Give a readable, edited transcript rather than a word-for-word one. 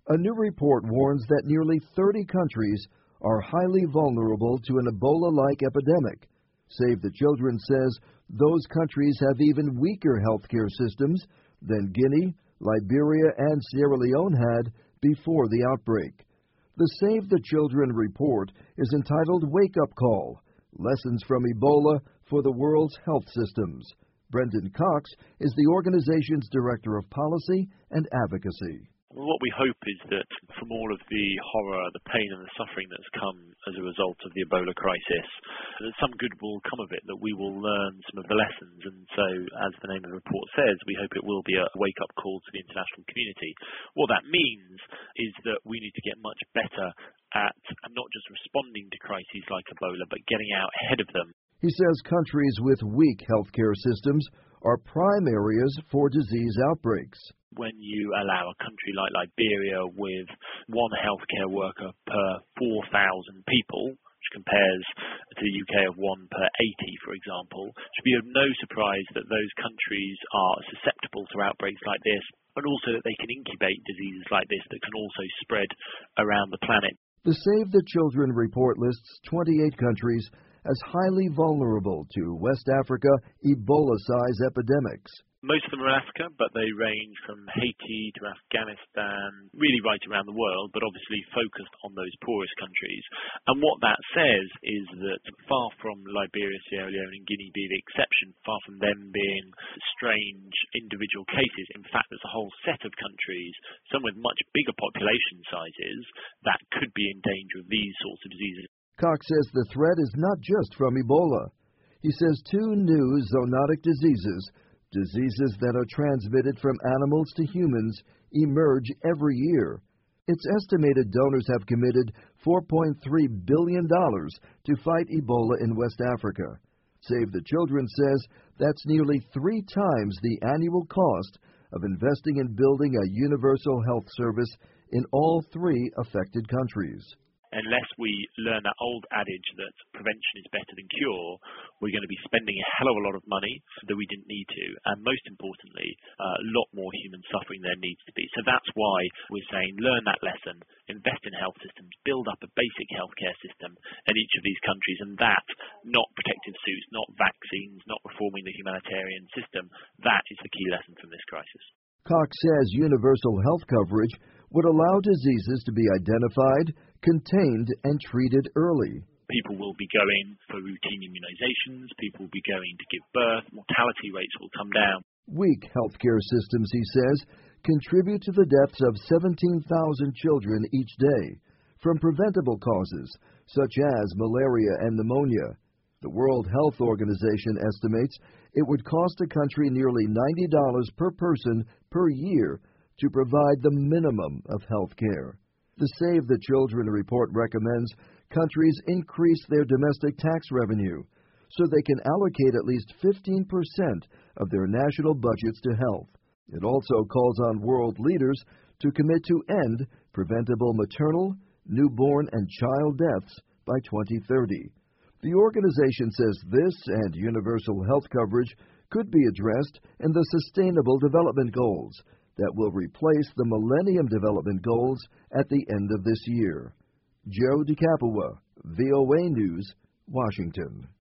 A new report warns that nearly 30 countries are highly vulnerable to an Ebola-like epidemic. Save the Children says those countries have even weaker healthcare systems than Guinea, Liberia, and Sierra Leone had before the outbreak. The Save the Children report is entitled Wake Up Call: Lessons from Ebola for the World's Health Systems. Brendan Cox is the organization's Director of Policy and Advocacy. What we hope is that from all of the horror, the pain and the suffering that's come as a result of the Ebola crisis, that some good will come of it, that we will learn some of the lessons. And so, as the name of the report says, we hope it will be a wake-up call to the international community. What that means is that we need to get much better at not just responding to crises like Ebola, but getting out ahead of them. He says countries with weak healthcare systems are prime areas for disease outbreaks. When you allow a country like Liberia with one healthcare worker per 4,000 people, which compares to the UK of 1 per 80, for example, it should be of no surprise that those countries are susceptible to outbreaks like this, and also that they can incubate diseases like this that can also spread around the planet. The Save the Children report lists 28 countries as highly vulnerable to West Africa Ebola-size epidemics. Most of them are Africa, but they range from Haiti to Afghanistan, really right around the world, but obviously focused on those poorest countries. And what that says is that far from Liberia, Sierra Leone and Guinea being the exception, far from them being strange individual cases, in fact there's a whole set of countries, some with much bigger population sizes, that could be in danger of these sorts of diseases. Cox says the threat is not just from Ebola. He says 2 new zoonotic diseases that are transmitted from animals to humans, emerge every year. It's estimated donors have committed $4.3 billion to fight Ebola in West Africa. Save the Children says that's nearly 3 times the annual cost of investing in building a universal health service in all 3 affected countries. Unless we learn that old adage that prevention is better than cure, we're going to be spending a hell of a lot of money that we didn't need to. And most importantly, a lot more human suffering there needs to be. So that's why we're saying learn that lesson, invest in health systems, build up a basic healthcare system in each of these countries. And that, not protective suits, not vaccines, not reforming the humanitarian system, that is the key lesson from this crisis. Cox says universal health coverage would allow diseases to be identified, contained, and treated early. People will be going for routine immunizations, people will be going to give birth, mortality rates will come down. Weak healthcare systems, he says, contribute to the deaths of 17,000 children each day from preventable causes such as malaria and pneumonia. The World Health Organization estimates it would cost a country nearly $90 per person per year to provide the minimum of health care. The Save the Children report recommends countries increase their domestic tax revenue so they can allocate at least 15% of their national budgets to health. It also calls on world leaders to commit to end preventable maternal, newborn, and child deaths by 2030. The organization says this and universal health coverage could be addressed in the Sustainable Development Goals that will replace the Millennium Development Goals at the end of this year. Joe DeCapua, VOA News, Washington.